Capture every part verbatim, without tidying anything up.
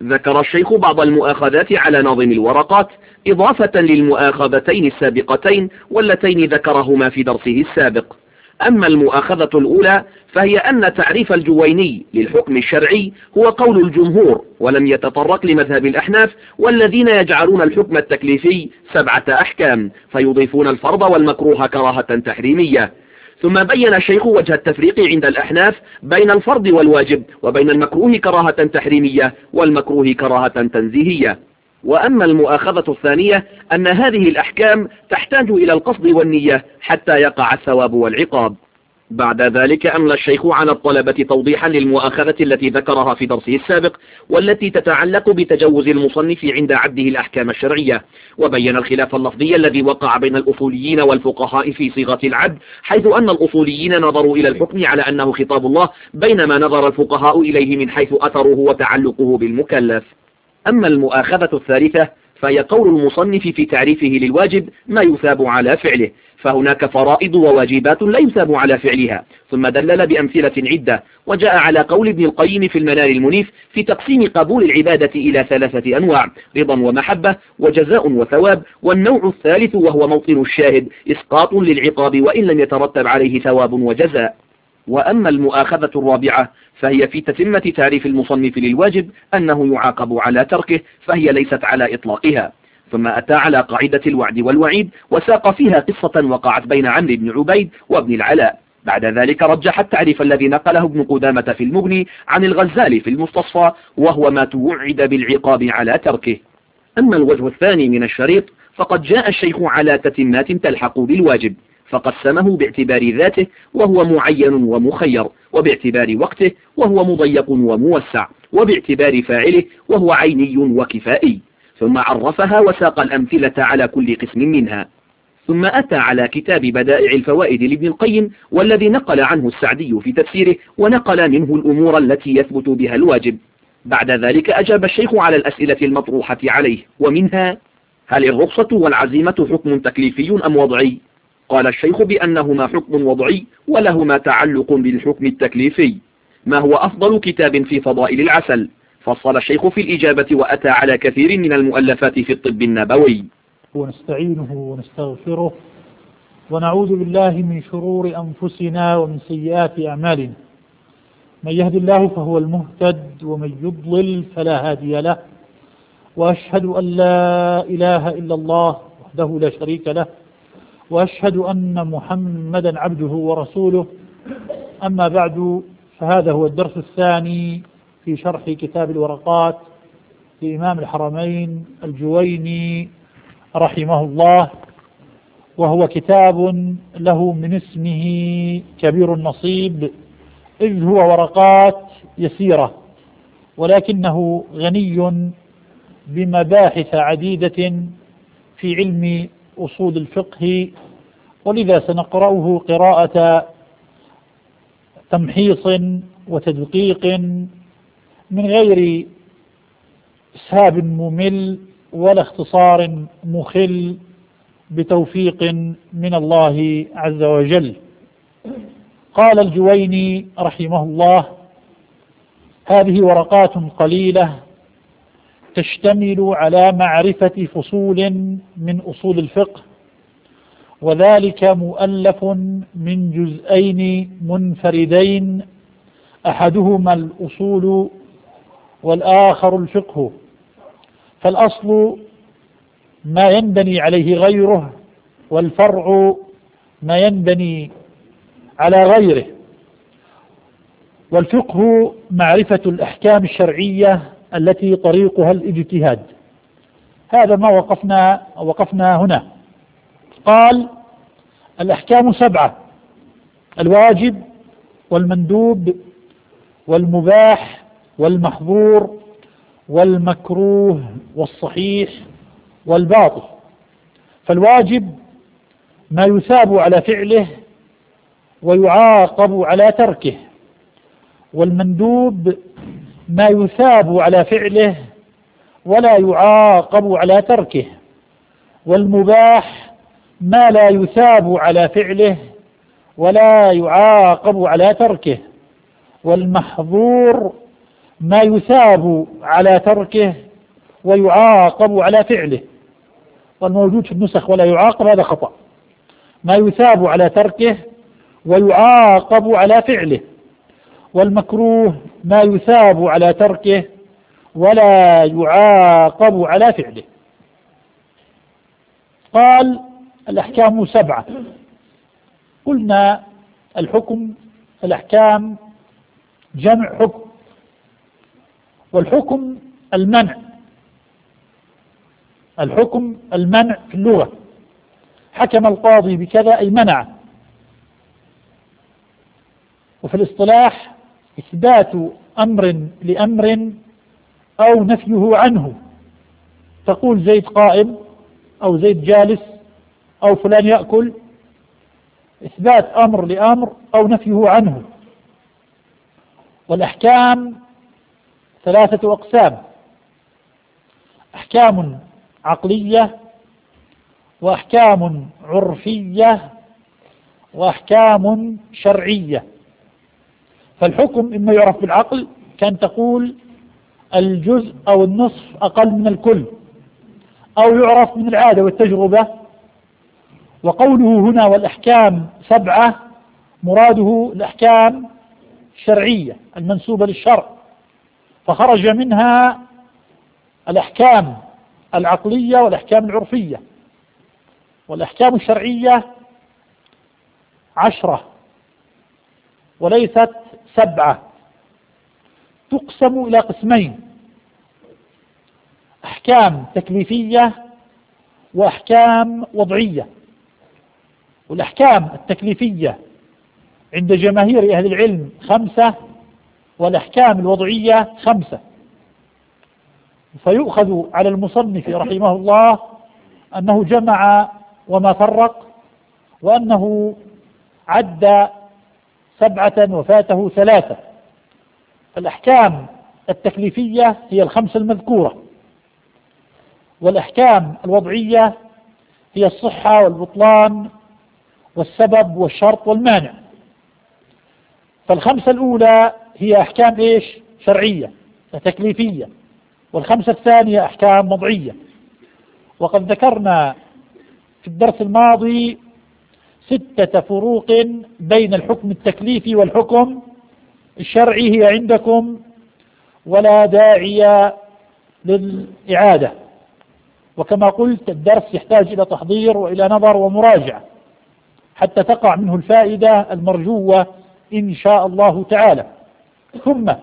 ذكر الشيخ بعض المؤاخذات على ناظم الورقات إضافة للمؤاخذتين السابقتين واللتين ذكرهما في درسه السابق. أما المؤاخذة الأولى فهي أن تعريف الجويني للحكم الشرعي هو قول الجمهور ولم يتطرق لمذهب الأحناف والذين يجعلون الحكم التكليفي سبعة أحكام فيضيفون الفرض والمكروه كراهة تحريمية. ثم بين الشيخ وجه التفريق عند الأحناف بين الفرض والواجب وبين المكروه كراهة تحريمية والمكروه كراهة تنزيهية. وأما المؤاخذة الثانية أن هذه الأحكام تحتاج إلى القصد والنية حتى يقع الثواب والعقاب. بعد ذلك أملى الشيخ على الطلبة توضيحا للمؤاخذة التي ذكرها في درسه السابق والتي تتعلق بتجوز المصنف عند عده الأحكام الشرعية، وبين الخلاف اللفظي الذي وقع بين الأصوليين والفقهاء في صيغة العد، حيث أن الأصوليين نظروا إلى الحكم على أنه خطاب الله بينما نظر الفقهاء إليه من حيث أثره وتعلقه بالمكلف. أما المؤاخذة الثالثة فهي قول المصنف في تعريفه للواجب ما يثاب على فعله، فهناك فرائض وواجبات لا يثاب على فعلها، ثم دلل بأمثلة عدة، وجاء على قول ابن القيم في المنار المنيف في تقسيم قبول العبادة إلى ثلاثة أنواع: رضا ومحبة وجزاء وثواب، والنوع الثالث وهو موطن الشاهد إسقاط للعقاب وإن لم يترتب عليه ثواب وجزاء. وأما المؤاخذة الرابعة فهي في تتمة تعريف المصنف للواجب أنه يعاقب على تركه، فهي ليست على إطلاقها. ثم أتى على قاعدة الوعد والوعيد وساق فيها قصة وقعت بين عمرو بن عبيد وابن العلاء. بعد ذلك رجح التعريف الذي نقله ابن قدامة في المغني عن الغزالي في المستصفى، وهو ما توعد بالعقاب على تركه. أما الوجه الثاني من الشريط فقد جاء الشيخ على تتمات تلحق بالواجب، فقسمه باعتبار ذاته وهو معين ومخير، وباعتبار وقته وهو مضيق وموسع، وباعتبار فاعله وهو عيني وكفائي، ثم عرفها وساق الأمثلة على كل قسم منها. ثم أتى على كتاب بدائع الفوائد لابن القيم والذي نقل عنه السعدي في تفسيره، ونقل منه الأمور التي يثبت بها الواجب. بعد ذلك أجاب الشيخ على الأسئلة المطروحة عليه، ومنها: هل الرخصة والعزيمة حكم تكليفي أم وضعي؟ قال الشيخ بأنهما حكم وضعي ولهما تعلق بالحكم التكليفي. ما هو أفضل كتاب في فضائل العسل؟ فصل الشيخ في الإجابة وأتى على كثير من المؤلفات في الطب النبوي. ونستعينه ونستغفره ونعوذ بالله من شرور أنفسنا ومن سيئات أعمالنا، من يهد الله فهو المهتد ومن يضلل فلا هادي له، وأشهد أن لا إله إلا الله وحده لا شريك له، وأشهد أن محمدا عبده ورسوله. أما بعد، فهذا هو الدرس الثاني في شرح كتاب الورقات لإمام الحرمين الجويني رحمه الله، وهو كتاب له من اسمه كبير النصيب، إذ هو ورقات يسيرة ولكنه غني بمباحث عديدة في علم أصول الفقه، ولذا سنقرأه قراءة تمحيص وتدقيق من غير إسهاب ممل ولا اختصار مخل، بتوفيق من الله عز وجل. قال الجويني رحمه الله: هذه ورقات قليلة تشتمل على معرفة فصول من أصول الفقه، وذلك مؤلف من جزئين منفردين، أحدهما الأصول والآخر الفقه، فالأصل ما ينبني عليه غيره، والفرع ما ينبني على غيره، والفقه معرفة الأحكام الشرعية التي طريقها الاجتهاد. هذا ما وقفنا وقفنا هنا. قال: الأحكام سبعة: الواجب والمندوب والمباح والمحظور والمكروه والصحيح والباطل. فالواجب ما يثاب على فعله ويعاقب على تركه، والمندوب ما يثاب على فعله ولا يعاقب على تركه، والمباح ما لا يثاب على فعله ولا يعاقب على تركه، والمحظور ما يثاب على تركه ويعاقب على فعله، والموجود في النسخ ولا يعاقب هذا خطأ. ما يثاب على تركه ويعاقب على فعله، والمكروه ما يثاب على تركه ولا يعاقب على فعله. قال الأحكام سبعة. قلنا الحكم الأحكام جمع حكم، والحكم المنع. الحكم المنع في اللغة، حكم القاضي بكذا أي منع. وفي الاصطلاح إثبات أمر لأمر أو نفيه عنه. تقول زيد قائم أو زيد جالس أو فلان يأكل، إثبات أمر لأمر أو نفيه عنه. والأحكام ثلاثة أقسام: أحكام عقلية، وأحكام عرفية، وأحكام شرعية. فالحكم إما يعرف بالعقل، كان تقول الجزء أو النصف أقل من الكل، أو يعرف من العادة والتجربة. وقوله هنا والأحكام سبعة مراده الأحكام الشرعية المنسوبة للشرع، فخرج منها الأحكام العقلية والأحكام العرفية. والأحكام الشرعية عشرة وليست سبعة، تقسم إلى قسمين: أحكام تكليفية وأحكام وضعية. والأحكام التكليفية عند جماهير أهل العلم خمسة، والأحكام الوضعية خمسة. فيؤخذ على المصنف رحمه الله أنه جمع وما فرق، وأنه عد سبعة وفاته ثلاثة. الأحكام التكليفية هي الخمسة المذكورة، والأحكام الوضعية هي الصحة والبطلان والسبب والشرط والمانع. فالخمسة الأولى هي أحكام إيش؟ شرعية تكليفية، والخمسة الثانية أحكام وضعية. وقد ذكرنا في الدرس الماضي ستة فروق بين الحكم التكليفي والحكم الشرعي، هي عندكم ولا داعي للإعادة. وكما قلت الدرس يحتاج إلى تحضير وإلى نظر ومراجعة حتى تقع منه الفائدة المرجوة إن شاء الله تعالى. ثم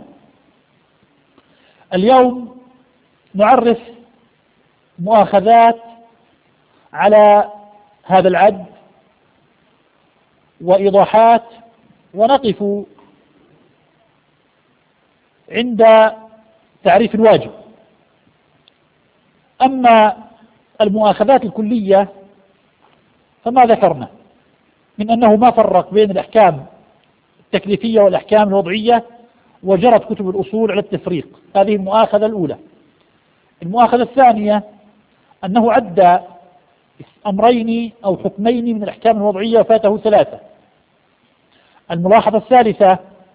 اليوم نعرف مؤاخذات على هذا العد وإيضاحات، ونقف عند تعريف الواجب. أما المؤاخذات الكلية فما ذكرنا من أنه ما فرق بين الأحكام التكليفية والأحكام الوضعية، وجرت كتب الأصول على التفريق. هذه المؤاخذة الأولى. المؤاخذة الثانية أنه عد أمرين أو حكمين من الأحكام الوضعية وفاته ثلاثة. الملاحظة الثالثة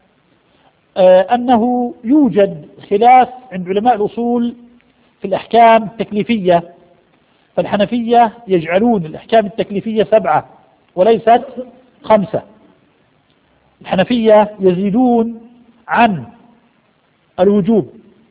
أنه يوجد خلاف عند علماء الأصول في الأحكام التكليفية، فالحنفية يجعلون الأحكام التكليفية سبعة وليست خمسة. الحنفية يزيدون عن الوجوب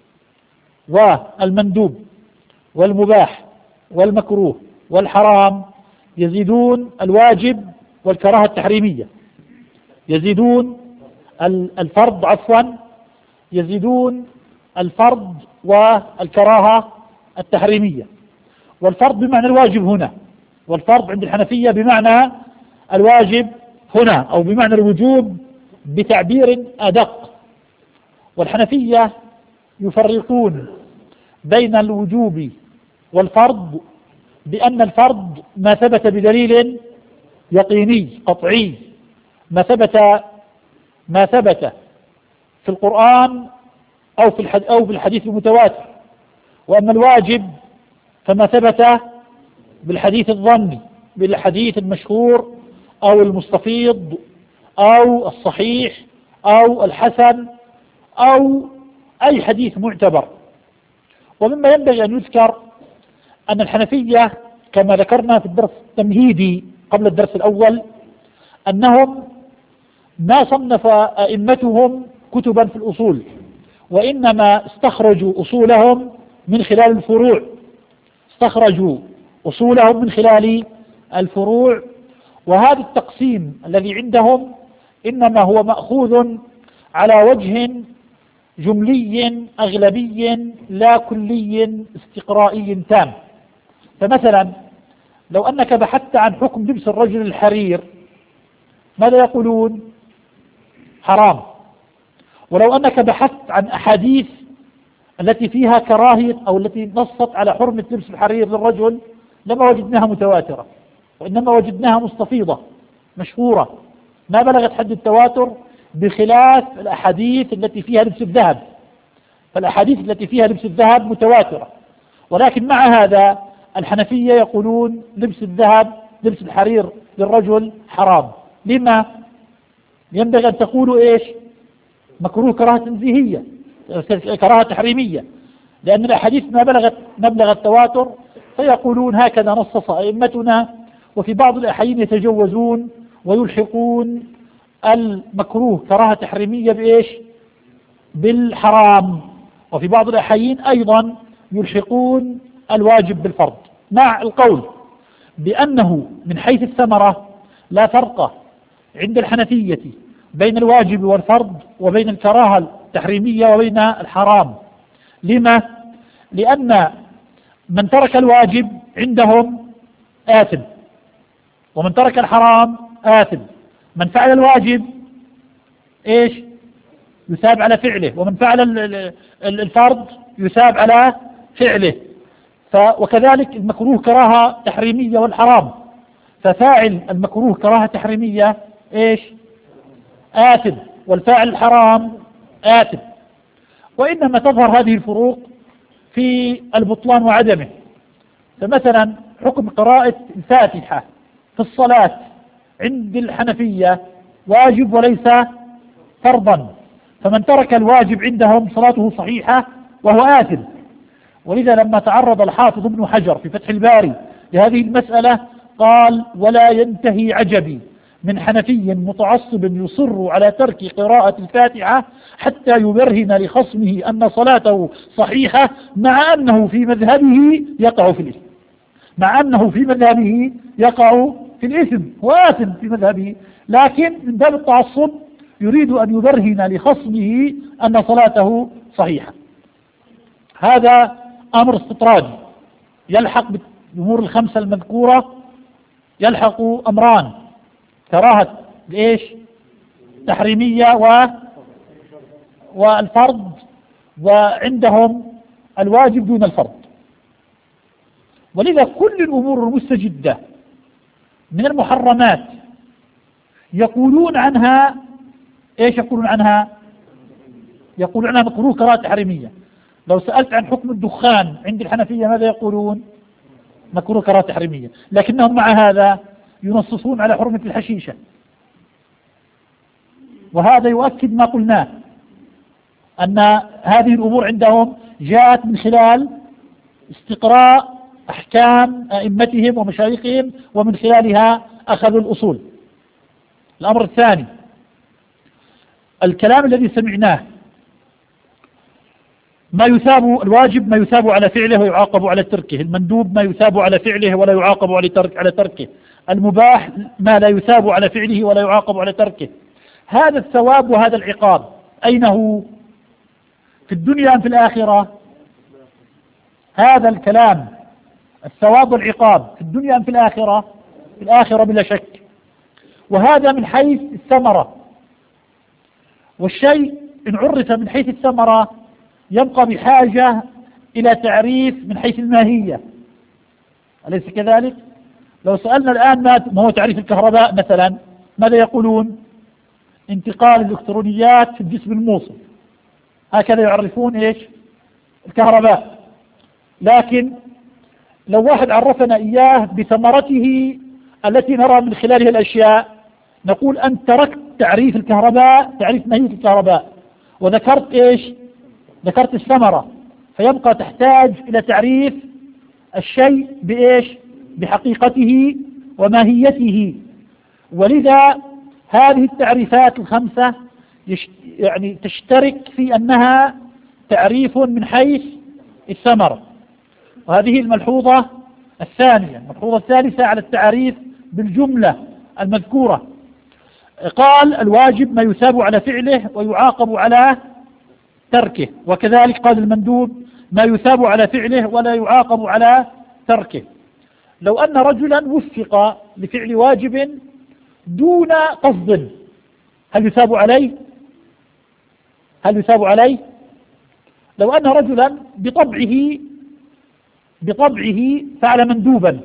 والمندوب والمباح والمكروه والحرام، يزيدون الواجب والكراهة التحريمية، يزيدون الفرض عفوا يزيدون الفرض والكراهة التحريمية. والفرض بمعنى الواجب هنا، والفرض عند الحنفية بمعنى الواجب هنا، أو بمعنى الوجوب بتعبير أدق. والحنفية يفرقون بين الوجوب والفرض بأن الفرض ما ثبت بدليل يقيني قطعي، ما ثبت ما ثبت في القرآن أو في الحديث أو في الحديث المتواتر. وأما الواجب فما ثبت بالحديث الظني، بالحديث المشهور أو المستفيض أو الصحيح أو الحسن أو أي حديث معتبر. ومما ينبغي أن يذكر أن الحنفية كما ذكرنا في الدرس التمهيدي قبل الدرس الأول أنهم ما صنف أئمتهم كتبا في الأصول، وإنما استخرجوا أصولهم من خلال الفروع استخرجوا أصولهم من خلال الفروع وهذا التقسيم الذي عندهم إنما هو مأخوذ على وجه جملي أغلبي لا كلي استقرائي تام. فمثلا لو أنك بحثت عن حكم لبس الرجل الحرير ماذا يقولون؟ حرام. ولو أنك بحثت عن أحاديث التي فيها كراهية أو التي نصت على حرمة لبس الحرير للرجل لما وجدناها متواترة، وإنما وجدناها مستفيضة مشهورة ما بلغت حد التواتر، بخلاف الأحاديث التي فيها لبس الذهب. فالأحاديث التي فيها لبس الذهب متواترة، ولكن مع هذا الحنفية يقولون لبس الذهب لبس الحرير للرجل حرام. لما؟ ينبغي أن تقولوا إيش؟ مكروه كراهة تنزيهية كراهة تحريمية، لأن الأحاديث ما بلغت مبلغ التواتر، فيقولون هكذا نصص أئمتنا. وفي بعض الأحيان يتجوزون ويلحقون المكروه كراهة تحريمية بإيش؟ بالحرام. وفي بعض الأحيان أيضا يلحقون الواجب بالفرض، مع القول بأنه من حيث الثمرة لا فرق عند الحنفية بين الواجب والفرض وبين الكراهة التحريمية وبين الحرام. لما؟ لأن من ترك الواجب عندهم آثم، ومن ترك الحرام آثم. من فعل الواجب إيش؟ يثاب على فعله، ومن فعل الفرض يثاب على فعله. وكذلك المكروه كراهة تحريمية والحرام، ففاعل المكروه كراهة تحريمية إيش؟ آثم، والفاعل الحرام آثم. وإنما تظهر هذه الفروق في البطلان وعدمه. فمثلا حكم قراءة الفاتحة في الصلاة عند الحنفية واجب وليس فرضا، فمن ترك الواجب عندهم صلاته صحيحة وهو آثم. ولذا لما تعرض الحافظ ابن حجر في فتح الباري لهذه المسألة قال: ولا ينتهي عجبي من حنفي متعصب يصر على ترك قراءة الفاتحة حتى يبرهن لخصمه أن صلاته صحيحة، مع أنه في مذهبه يقع في الإثم مع أنه في مذهبه يقع في الإثم هو آثم في مذهبه، لكن من باب التعصب يريد أن يبرهن لخصمه أن صلاته صحيحة. هذا أمر استطرادي يلحق بالأمور الخمسة المذكورة، يلحق أمران: كراهة إيش؟ تحريمية و... والفرض، وعندهم الواجب دون الفرض. ولذا كل الأمور المستجدة من المحرمات يقولون عنها إيش؟ يقولون عنها يقولون عنها مكروه كراهة تحريمية. لو سألت عن حكم الدخان عند الحنفية ماذا يقولون؟ مكروه كراهة تحريمية، لكنهم مع هذا ينصصون على حرمة الحشيشة. وهذا يؤكد ما قلناه، أن هذه الأمور عندهم جاءت من خلال استقراء أحكام أئمتهم ومشايخهم، ومن خلالها أخذوا الأصول. الأمر الثاني: الكلام الذي سمعناه، ما يثاب الواجب ما يثاب على فعله ويعاقب على تركه، المندوب ما يثاب على فعله ولا يعاقب على ترك على تركه، المباح ما لا يثاب على فعله ولا يعاقب على تركه. هذا الثواب وهذا العقاب أين هو؟ في الدنيا أم في الآخرة؟ هذا الكلام الثواب والعقاب في الدنيا أم في الآخرة؟ في الآخرة بلا شك. وهذا من حيث الثمرة، والشيء إن عرف من حيث الثمرة يبقى بحاجة إلى تعريف من حيث الماهية، أليس كذلك؟ لو سألنا الآن ما هو تعريف الكهرباء مثلا، ماذا يقولون؟ انتقال الإلكترونيات في الجسم الموصل، هكذا يعرفون إيش؟ الكهرباء. لكن لو واحد عرفنا إياه بثمرته التي نرى من خلالها الأشياء، نقول أنت تركت تعريف الكهرباء، تعريف ماهية الكهرباء، وذكرت إيش؟ ذكرت الثمرة، فيبقى تحتاج إلى تعريف الشيء بإيش؟ بحقيقته وماهيته. ولذا هذه التعريفات الخمسة يعني تشترك في أنها تعريف من حيث الثمرة. وهذه الملحوظة الثانية. الملحوظة الثالثة على التعريف بالجملة المذكورة، قال الواجب ما يثاب على فعله ويعاقب على تركه، وكذلك قال المندوب ما يثاب على فعله ولا يعاقب على تركه. لو أن رجلا وفق لفعل واجب دون قصد هل يثاب عليه؟ هل يثاب عليه؟ لو أن رجلا بطبعه بطبعه فعل مندوبا،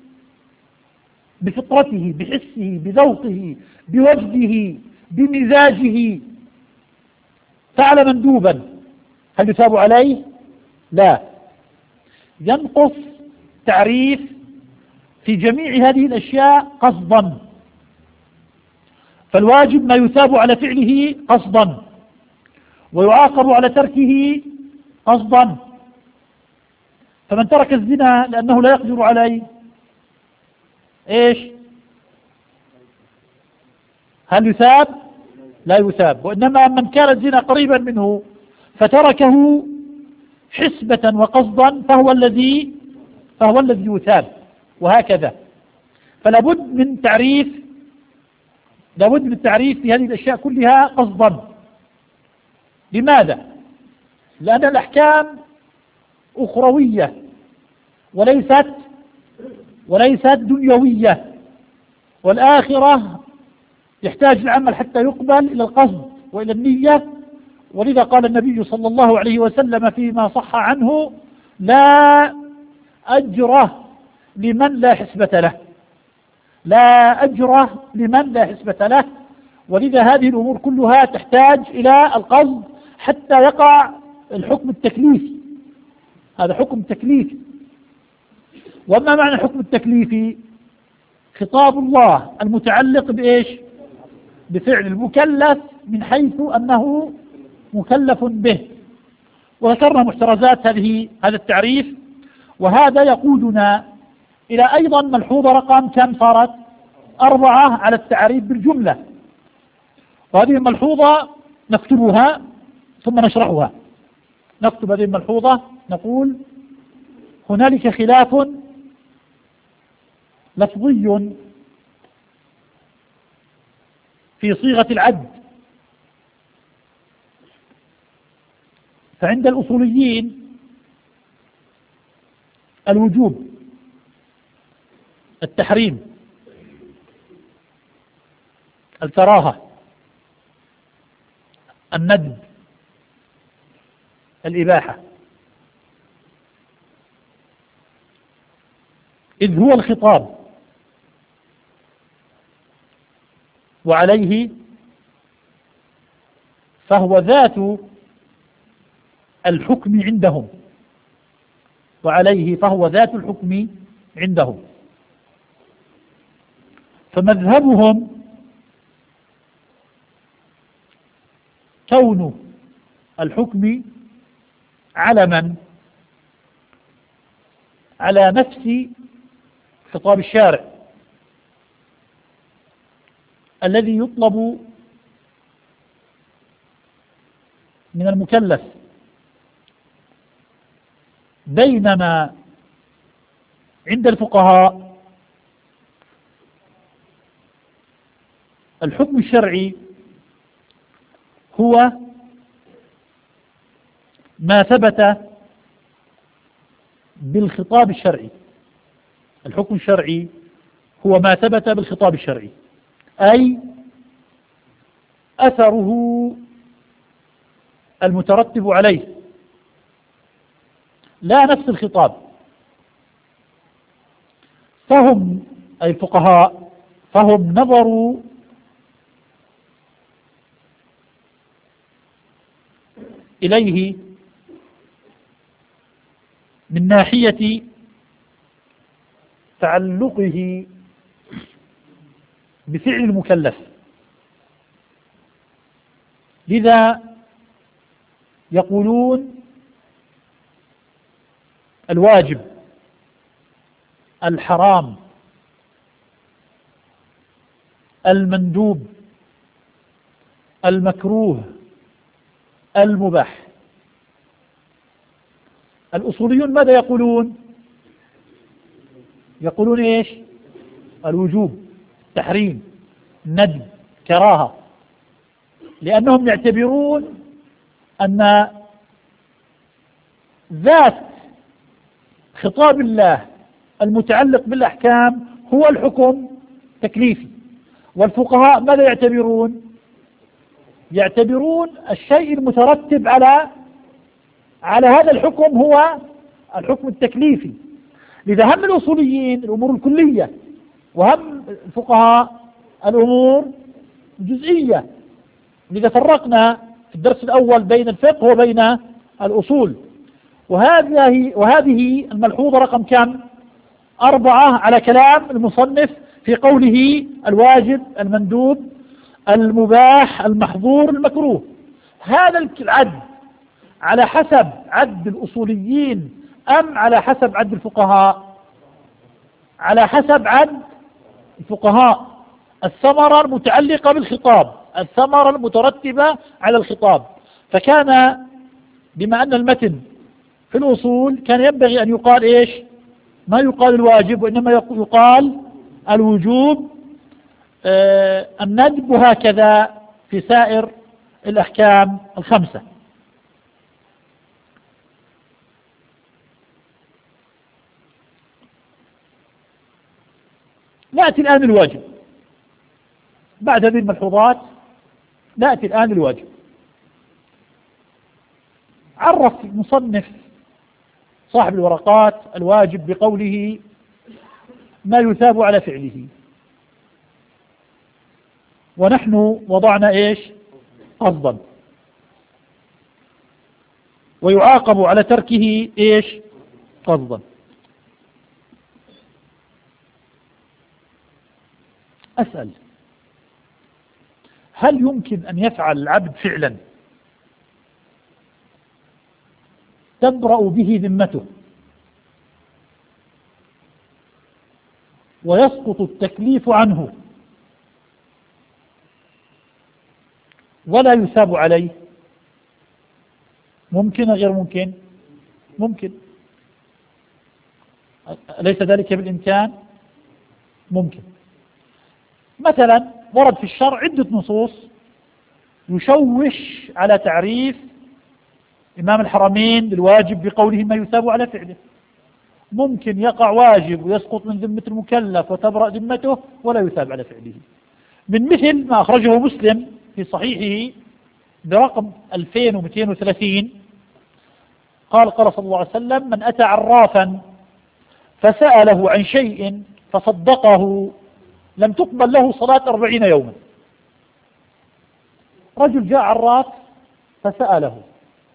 بفطرته بحسه بذوقه بوجده بمزاجه فعل مندوبا، هل يثاب عليه؟ لا، ينقص تعريف في جميع هذه الأشياء قصدا. فالواجب ما يثاب على فعله قصدا ويعاقب على تركه قصدا. فمن ترك الزنا لأنه لا يقدر عليه إيش؟ هل يثاب؟ لا يثاب. وإنما من كان الزنا قريبا منه فتركه حسبة وقصدا فهو الذي فهو الذي يثاب، وهكذا. فلا بد من تعريف لا بد من التعريف في هذه الأشياء كلها قصدا. لماذا؟ لأن الأحكام أخروية وليست وليست دنيوية، والآخرة يحتاج العمل حتى يقبل إلى القصد وإلى النية. ولذا قال النبي صلى الله عليه وسلم فيما صح عنه لا أجر لمن لا حسبة له، لا أجر لمن لا حسبة له. ولذا هذه الأمور كلها تحتاج إلى القصد حتى يقع الحكم التكليفي. هذا حكم تكليفي. وما معنى الحكم التكليفي؟ خطاب الله المتعلق بإيش؟ بفعل المكلف من حيث أنه مكلف به. وذكرنا محترزات هذه هذا التعريف. وهذا يقودنا إلى أيضا ملحوظة رقم كم صارت؟ أربعة على التعريف بالجملة. وهذه الملحوظة نكتبها ثم نشرحها. نكتب هذه الملحوظة نقول هنالك خلاف لفظي في صيغة العد، فعند الأصوليين الوجوب، التحريم، الكراهة، الندب، الإباحة، إذ هو الخطاب وعليه فهو ذات الحكم عندهم وعليه فهو ذات الحكم عندهم. فمذهبهم كون الحكم علما على نفس خطاب الشارع الذي يطلب من المكلف، بينما عند الفقهاء الحكم الشرعي هو ما ثبت بالخطاب الشرعي. الحكم الشرعي هو ما ثبت بالخطاب الشرعي، أي أثره المترتب عليه، لا نفس الخطاب. فهم أي الفقهاء فهم نظروا إليه من ناحية تعلقه بفعل المكلف. لذا يقولون الواجب، الحرام، المندوب، المكروه، المباح. الأصوليون ماذا يقولون؟ يقولون إيش؟ الوجوب، التحريم، الندب، كراهة، لأنهم يعتبرون أن ذات خطاب الله المتعلق بالأحكام هو الحكم تكليفي. والفقهاء ماذا يعتبرون؟ يعتبرون الشيء المترتب على على هذا الحكم هو الحكم التكليفي. لذا هم الأصوليين الأمور الكلية، وهم الفقهاء الأمور الجزئية. لذا فرقنا في الدرس الأول بين الفقه وبين الأصول. وهذه وهذه الملحوظة رقم كم؟ أربعة على كلام المصنف في قوله الواجب، المندوب، المباح، المحظور، المكروه. هذا العد على حسب عد الأصوليين أم على حسب عد الفقهاء؟ على حسب عد الفقهاء. الثمرة المتعلقة بالخطاب، الثمرة المترتبة على الخطاب. فكان بما أن المتن في الأصول كان ينبغي أن يقال إيش؟ ما يقال الواجب، وإنما يقال الوجوب، آه الندب، وهكذا في سائر الأحكام الخمسة. نأتي الآن الواجب. بعد هذه الملحوظات نأتي الآن الواجب. عرف المصنف صاحب الورقات الواجب بقوله ما يثاب على فعله، ونحن وضعنا إيش؟ قصدا. ويعاقب على تركه إيش؟ قصدا. أسأل، هل يمكن أن يفعل العبد فعلا تبرأ به ذمته ويسقط التكليف عنه ولا يثاب عليه؟ ممكن غير ممكن؟ ممكن. أليس ذلك بالإمكان؟ ممكن. مثلا ورد في الشرع عدة نصوص يشوش على تعريف إمام الحرمين للواجب بقوله ما يثاب على فعله. ممكن يقع واجب ويسقط من ذمة المكلف وتبرأ ذمته ولا يثاب على فعله، من مثل ما أخرجه مسلم في صحيحه برقم ألفين ومئتين وثلاثين قال قال صلى الله عليه وسلم من أتى عرافا فسأله عن شيء فصدقه لم تقبل له صلاة أربعين يوما. رجل جاء عراف فسأله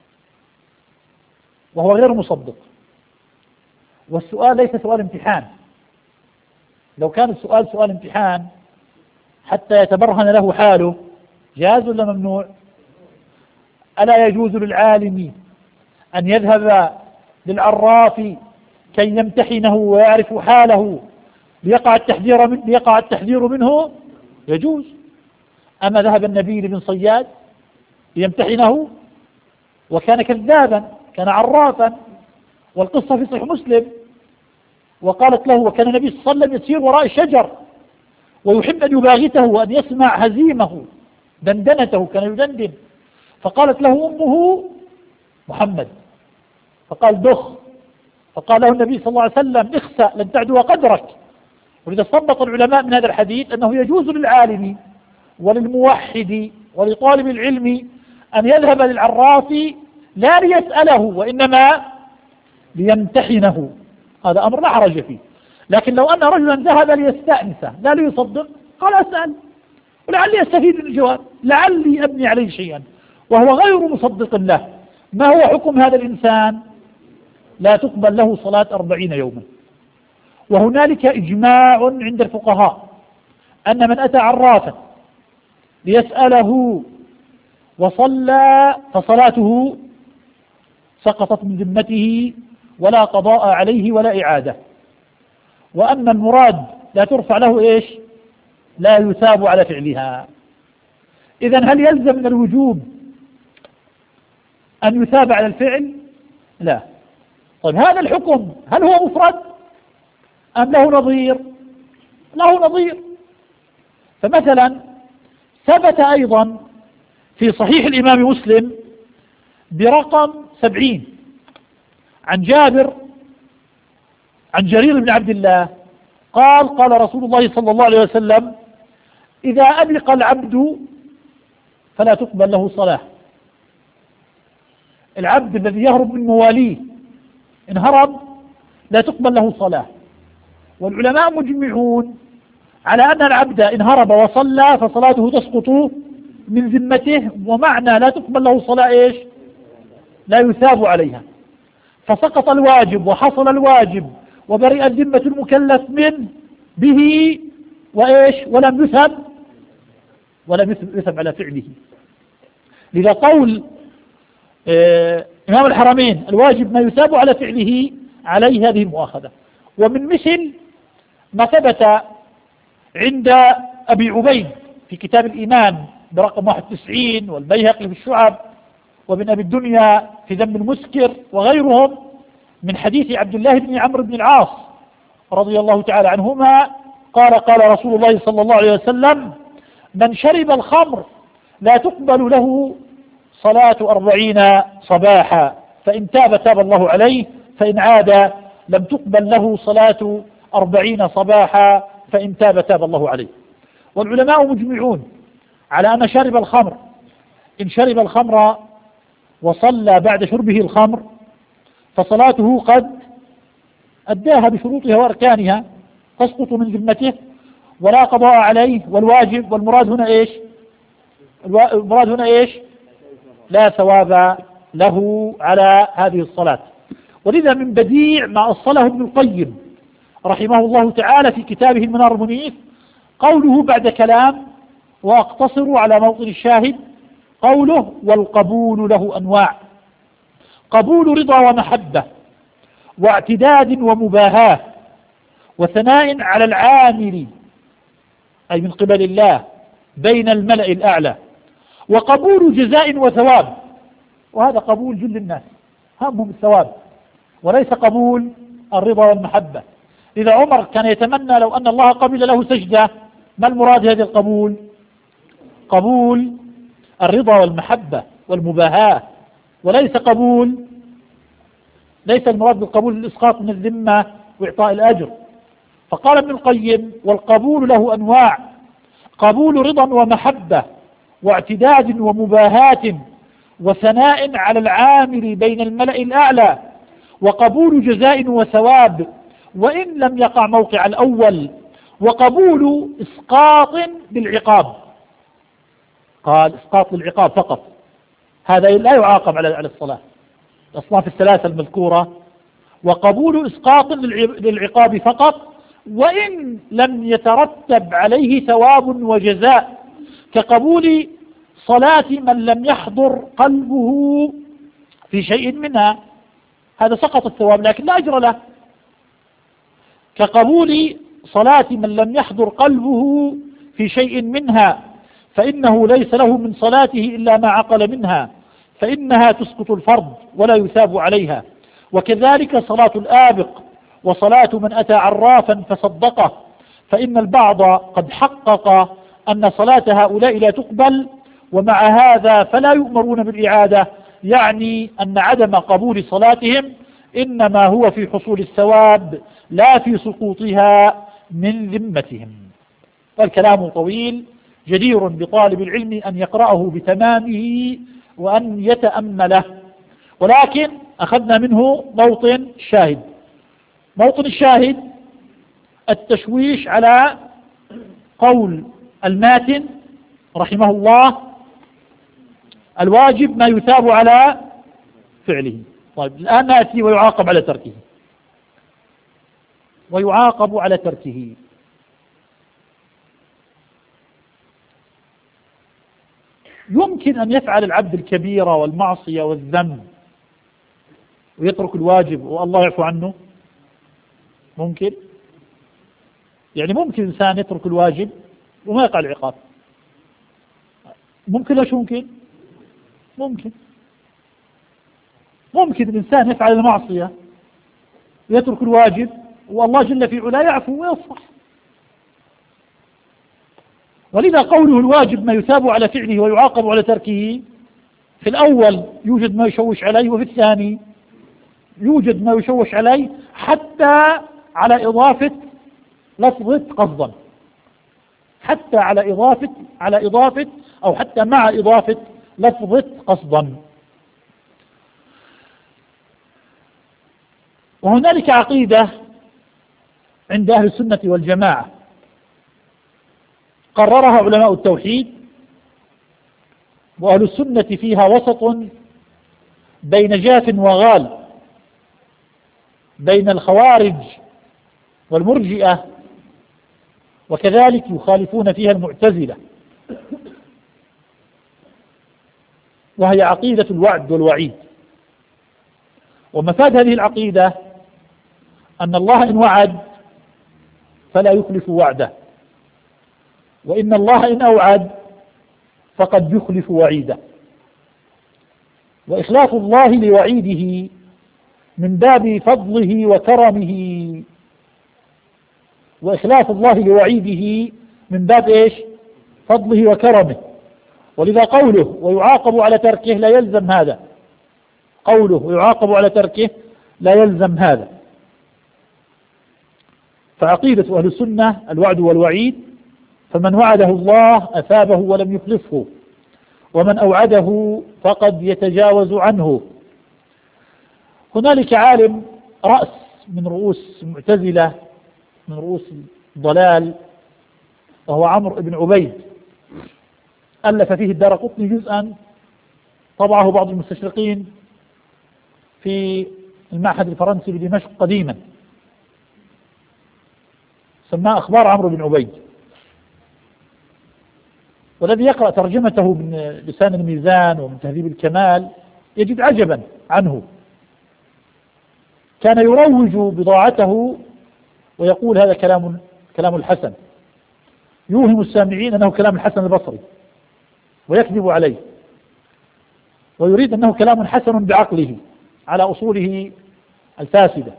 وهو غير مصدق، والسؤال ليس سؤال امتحان. لو كان السؤال سؤال امتحان حتى يتبرهن له حاله جاز ولا ممنوع؟ ألا يجوز للعالم أن يذهب للعراف كي يمتحنه ويعرف حاله ليقع التحذير من ليقع التحذير منه؟ يجوز. أما ذهب النبي بن صياد ليمتحنه وكان كذابا، كان عرافا، والقصة في صحيح مسلم. وقالت له وكان النبي صلى الله عليه وسلم يسير وراء الشجر ويحب أن يباغته وأن يسمع هزيمه دندنته، كان يدندن. فقالت له أمه محمد، فقال دخ، فقال له النبي صلى الله عليه وسلم اخسأ لن تعدو قدرك. ولذا استنبط العلماء من هذا الحديث أنه يجوز للعالم وللموحد ولطالب العلم أن يذهب للعراف لا ليسأله وإنما ليمتحنه. هذا أمر لا حرج فيه. لكن لو أن رجلا ذهب ليستأنسه لا ليصدق قال أسأل ولعلي أستفيد من الجواب، لعلي أبني عليه شيئا، وهو غير مصدق له. ما هو حكم هذا الإنسان؟ لا تقبل له صلاة أربعين يوما. وهنالك إجماع عند الفقهاء أن من أتى عرافا ليسأله وصلى فصلاته سقطت من ذمته ولا قضاء عليه ولا إعادة. وأما المراد لا ترفع له إيش؟ لا يثاب على فعلها. إذن هل يلزم من الوجوب أن يثاب على الفعل؟ لا. طيب هذا الحكم هل هو مفرد أم له نظير؟ له نظير. فمثلا ثبت أيضا في صحيح الإمام مسلم برقم سبعين عن جابر عن جرير بن عبد الله قال قال رسول الله صلى الله عليه وسلم: إذا أبلق العبد فلا تقبل له صلاة. العبد الذي يهرب من مواليه إن هرب لا تقبل له صلاة. والعلماء مجمعون على أن العبد إن هرب وصلى فصلاته تسقط من ذمته، ومعنى لا تقبل له صلاة إيش؟ لا يثاب عليها. فسقط الواجب وحصل الواجب وبرئت ذمة المكلف منه به وإيش؟ ولم يثب ولم يثب على فعله. لذا قول آه إمام الحرمين الواجب ما يثاب على فعله عليه هذه المؤاخذة. ومن مثل ما ثبت عند أبي عبيد في كتاب الإيمان برقم واحد وتسعين والبيهقي في الشعب وابن أبي الدنيا في ذم المسكر وغيرهم من حديث عبد الله بن عمرو بن العاص رضي الله تعالى عنهما قال قال رسول الله صلى الله عليه وسلم: من شرب الخمر لا تقبل له صلاة أربعين صباحا، فإن تاب تاب الله عليه، فإن عاد لم تقبل له صلاة أربعين صباحا، فإن تاب تاب الله عليه. والعلماء مجمعون على أن شارب الخمر إن شرب الخمر وصلى بعد شربه الخمر فصلاته قد أداها بشروطها وأركانها تسقط من ذمته ولا قضاء عليه. والواجب والمراد هنا إيش؟ المراد هنا إيش؟ لا ثواب له على هذه الصلاة. ولذا من بديع ما أصله ابن القيم رحمه الله تعالى في كتابه المنار المنيف قوله بعد كلام وأقتصر على موطن الشاهد قوله: والقبول له أنواع: قبول رضا ومحبة واعتداد ومباهاة وثناء على العامل أي من قبل الله بين الملأ الأعلى، وقبول جزاء وثواب، وهذا قبول جل الناس همهم الثواب وليس قبول الرضا والمحبة. إذا عمر كان يتمنى لو أن الله قبل له سجدة، ما المراد هذا القبول؟ قبول الرضا والمحبة والمباهاة، وليس قبول ليس المراد بالقبول الإسقاط من الذمة وإعطاء الأجر. فقال ابن القيم: والقبول له أنواع: قبول رضا ومحبة واعتداد ومباهاة وثناء على العامل بين الملأ الأعلى، وقبول جزاء وثواب وإن لم يقع موقع الأول، وقبول إسقاط للعقاب. قال إسقاط للعقاب فقط، هذا لا يعاقب على على الصلاة، الأصناف الثلاثة المذكورة. وقبول إسقاط للعقاب فقط وإن لم يترتب عليه ثواب وجزاء، كقبول صلاة من لم يحضر قلبه في شيء منها، هذا سقط الثواب لكن لا أجر له. كقبول صلاة من لم يحضر قلبه في شيء منها، فإنه ليس له من صلاته إلا ما عقل منها، فإنها تسقط الفرض ولا يثاب عليها. وكذلك صلاة الآبق وصلاة من أتى عرافا فصدقه، فإن البعض قد حقق أن صلاة هؤلاء لا تقبل، ومع هذا فلا يؤمرون بالإعادة، يعني أن عدم قبول صلاتهم إنما هو في حصول الثواب لا في سقوطها من ذمتهم. والكلام طويل جدير بطالب العلم أن يقرأه بتمامه وأن يتأمله، ولكن أخذنا منه موطن الشاهد. موطن الشاهد التشويش على قول الماتن رحمه الله: الواجب ما يثاب على فعله. طيب الآن نأتي ويعاقب على تركه، ويعاقب على تركه. يمكن أن يفعل العبد الكبيرة والمعصية والذنب ويترك الواجب والله يعفو عنه؟ ممكن؟ يعني ممكن إنسان يترك الواجب وما يقع العقاب؟ ممكن ليش ممكن؟ ممكن ممكن الإنسان يفعل المعصية ويترك الواجب والله جل في علاه يعفو ويصفح. ولذا قوله الواجب ما يثاب على فعله ويعاقب على تركه، في الأول يوجد ما يشوش عليه، وفي الثاني يوجد ما يشوش عليه حتى على إضافة لفظة قصدا، حتى على إضافة على إضافة أو حتى مع إضافة لفظة قصدا. وهنالك عقيدة عند أهل السنة والجماعة قررها علماء التوحيد، وأهل السنة فيها وسط بين جاف وغال، بين الخوارج والمرجئة، وكذلك يخالفون فيها المعتزلة، وهي عقيدة الوعد والوعيد. ومفاد هذه العقيدة أن الله إن وعد فلا يخلف وعده، وإن الله إن أوعد فقد يخلف وعيده. وإخلاف الله لوعيده من باب فضله وكرمه، وإخلاف الله لوعيده من باب إيش؟ فضله وكرمه. ولذا قوله ويعاقب على تركه لا يلزم هذا، قوله ويعاقب على تركه لا يلزم هذا. فعقيدة أهل السنة الوعد والوعيد، فمن وعده الله أثابه ولم يخلفه، ومن أوعده فقد يتجاوز عنه. هنالك عالم رأس من رؤوس المعتزلة، من رؤوس الضلال، وهو عمرو بن عبيد، ألف فيه الدارقطني جزءا طبعه بعض المستشرقين في المعهد الفرنسي بدمشق قديما، سماه أخبار عمرو بن عبيد. والذي يقرأ ترجمته من لسان الميزان ومن تهذيب الكمال يجد عجبا عنه. كان يروج بضاعته ويقول هذا كلام كلام الحسن، يوهم السامعين أنه كلام الحسن البصري ويكذب عليه، ويريد أنه كلام حسن بعقله على أصوله الفاسدة.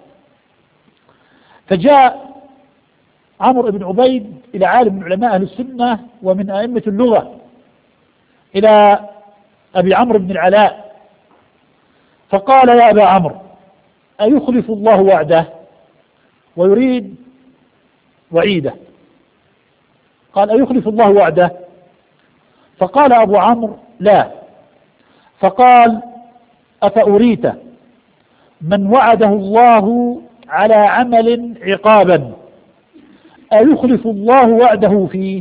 فجاء عمرو بن عبيد إلى عالم من علماء أهل السنة ومن أئمة اللغة، إلى أبي عمرو بن العلاء، فقال يا أبا عمرو أيخلف الله وعده؟ ويريد وعيده. قال أيخلف الله وعده؟ فقال أبو عمرو لا. فقال أفأريت من وعده الله على عمل عقابا أيخلف الله وعده فيه؟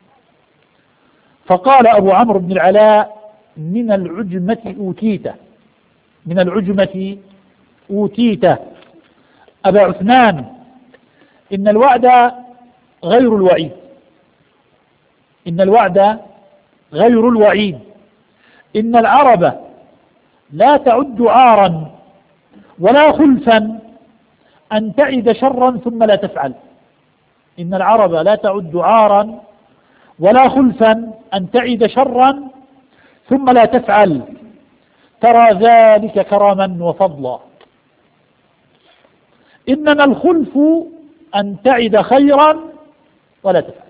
فقال أبو عمرو بن العلاء من العجمة أوتيت، من العجمة أوتيت أبا عثمان، إن الوعد غير الوعيد، إن الوعد غير الوعيد، إن العرب لا تعد عارا ولا خلفا أن تعد شرا ثم لا تفعل، إن العرب لا تعد عارا ولا خلفا أن تعد شرا ثم لا تفعل، ترى ذلك كرما وفضلا، إنما الخلف أن تعد خيرا ولا تفعل.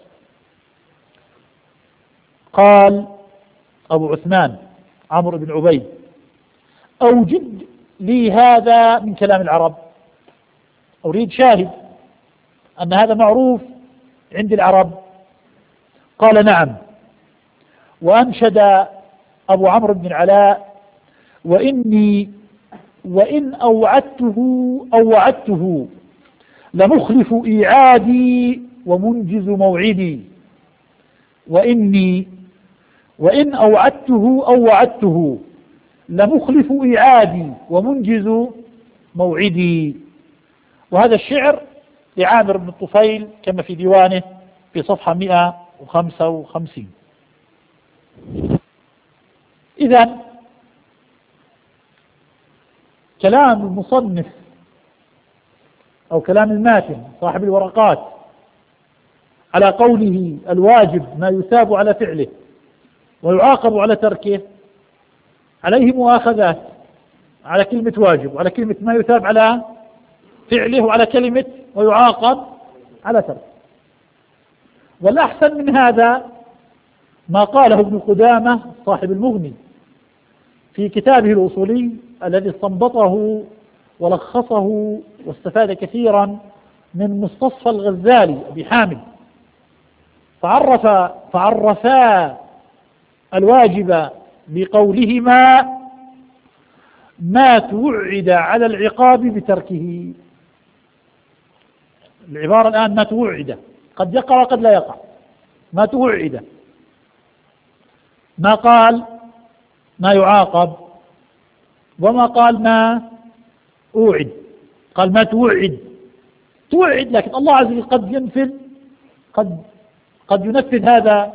قال أبو عثمان عمرو بن عبيد أوجد لي هذا من كلام العرب، أريد شاهد أن هذا معروف عند العرب. قال نعم. وأنشد أبو عمرو بن العلاء وإني وإن أوعدته أو وعدته لمخلف إيعادي ومنجز موعدي، وإني وإن أوعدته أو وعدته لمخلف إيعادي ومنجز موعدي. وهذا الشعر لعامر بن الطفيل كما في ديوانه في صفحة مئة وخمسة وخمسين. إذن كلام المصنف أو كلام الماتن صاحب الورقات على قوله الواجب ما يثاب على فعله ويعاقب على تركه عليه مؤاخذات، على كلمة واجب وعلى كلمة ما يثاب على فعله وعلى كلمة ويعاقب على تركه. والأحسن من هذا ما قاله ابن قدامة صاحب المغني في كتابه الأصولي الذي استنبطه ولخصه واستفاد كثيرا من مستصفى الغزالي أبي حامد، فعرف فعرفا الواجب بقولهما ما توعد على العقاب بتركه. العبارة الآن ما توعد، قد يقع وقد لا يقع. ما توعد، ما قال ما يعاقب وما قال ما أوعد، قال ما توعد. توعد، لكن الله عز وجل قد ينفذ قد قد ينفذ هذا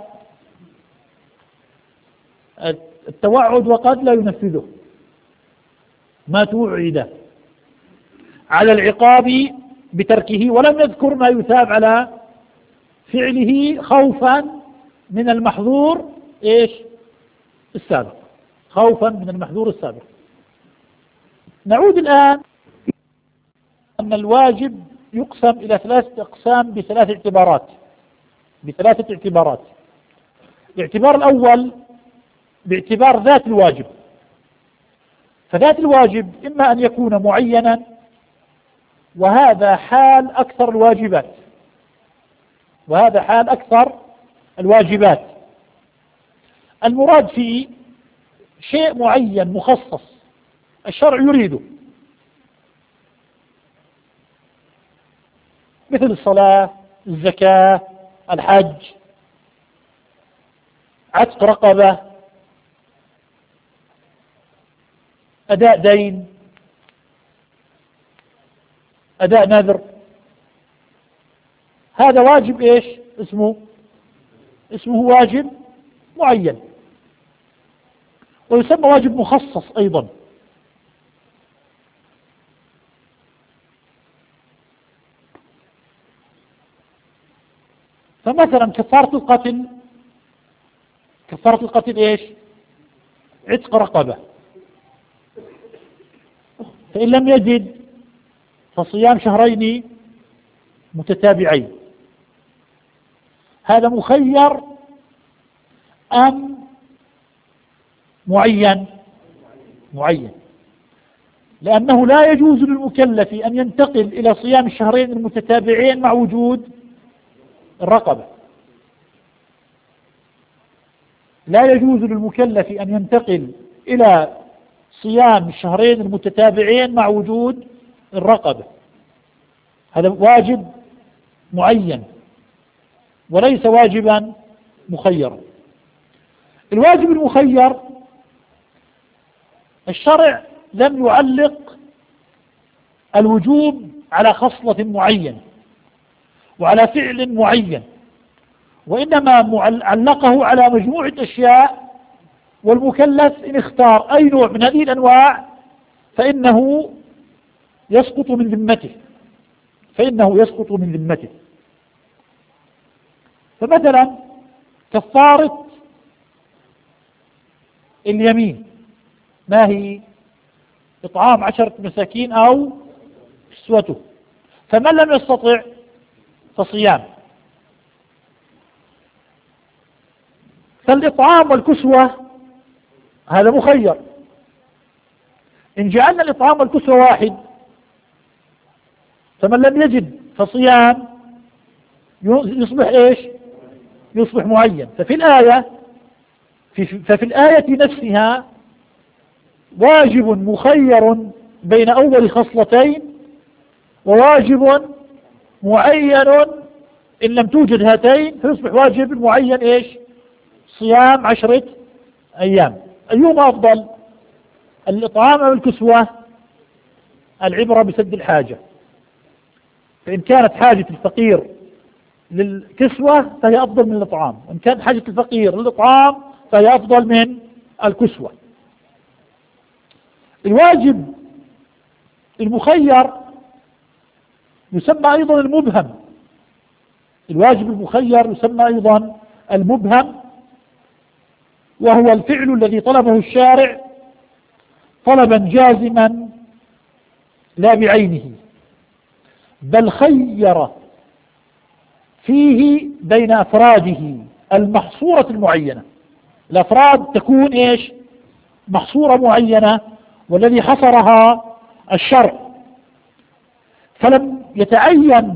التوعد وقد لا ينفذه. ما توعد على العقاب بتركه، ولم يذكر ما يثاب على فعله خوفا من المحظور ايش السابق، خوفا من المحظور السابق. نعود الآن أن الواجب يقسم إلى ثلاثة أقسام بثلاث اعتبارات بثلاثة اعتبارات. الاعتبار الأول باعتبار ذات الواجب، فذات الواجب إما أن يكون معينا، وهذا حال أكثر الواجبات وهذا حال أكثر الواجبات المراد فيه شيء معين مخصص الشرع يريده، مثل الصلاة، الزكاة، الحج، عتق رقبة، أداء دين، أداء نذر. هذا واجب إيش اسمه اسمه واجب معين، ويسمى واجب مخصص أيضا. فمثلا كفارة القتل كفارة القتل إيش عتق رقبة، فإن لم يجد فصيام شهرين متتابعين. هذا مخير أم معين؟ معين، لأنه لا يجوز للمكلف أن ينتقل إلى صيام الشهرين المتتابعين مع وجود الرقبة. لا يجوز للمكلف أن ينتقل إلى صيام الشهرين المتتابعين مع وجود الرقبة. هذا واجب معين وليس واجبا مخيرا. الواجب المخير الشرع لم يعلق الوجوب على خصلة معينة وعلى فعل معين، وإنما علقه على مجموعة أشياء، والمكلف إن اختار أي نوع من هذه الأنواع فإنه يسقط من ذمته فإنه يسقط من ذمته. فمثلا كفارة اليمين ما هي؟ إطعام عشرة مساكين أو كسوته، فمن لم يستطع فصيام. فالإطعام والكسوة هذا مخير. إن جعلنا الإطعام والكسوة واحد فمن لم يجد فصيام يصبح إيش؟ يصبح معين. ففي الآية ففي الآية نفسها واجب مخير بين أول خصلتين، وواجب معين إن لم توجد هاتين فيصبح واجب معين إيش؟ صيام عشرة أيام. أيهما أفضل؟ الإطعام أو الكسوة؟ العبرة بسد الحاجة، فإن كانت حاجة الفقير للكسوة فهي أفضل من الإطعام، وإن كانت حاجة الفقير للإطعام فهي أفضل من الكسوة. الواجب المخير يسمى أيضا المبهم، الواجب المخير يسمى أيضا المبهم، وهو الفعل الذي طلبه الشارع طلبا جازما لا بعينه، بل خير فيه بين أفراده المحصورة المعينة. الأفراد تكون إيش؟ محصورة معينة، والذي حصرها الشرع، فلم يتعين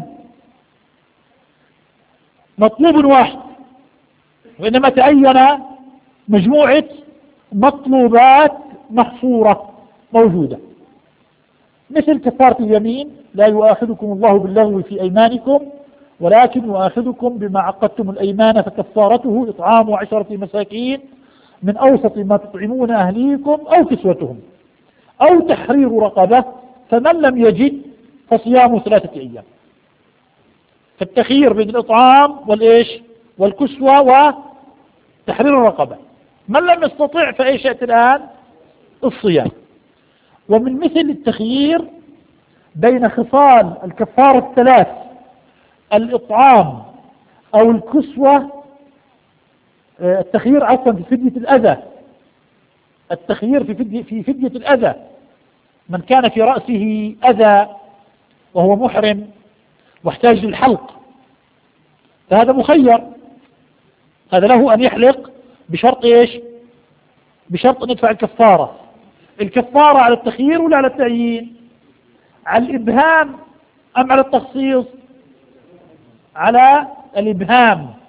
مطلوب واحد، وإنما تعين مجموعة مطلوبات محصورة موجودة، مثل كفارة اليمين: لا يؤاخذكم الله باللغو في أيمانكم ولكن يؤاخذكم بما عقدتم الأيمان فكفارته إطعام عشرة مساكين من أوسط ما تطعمون أهليكم أو كسوتهم أو تحرير رقبة، فمن لم يجد فصيام ثلاثة أيام. فالتخيير بين الإطعام والإيش والكسوة وتحرير الرقبة. من لم يستطع فإيش يأتي الآن؟ الصيام. ومن مثل التخيير بين خصال الكفارة الثلاث: الإطعام أو الكسوة، التخيير عفوا في فدية الأذى، التخيير في فدية, في فدية الأذى، من كان في رأسه أذى وهو محرم واحتاج للحلق فهذا مخير، هذا له أن يحلق بشرط إيش؟ بشرط أن يدفع الكفارة. الكفارة على التخيير ولا على التعيين؟ على الإبهام أم على التخصيص؟ على الإبهام،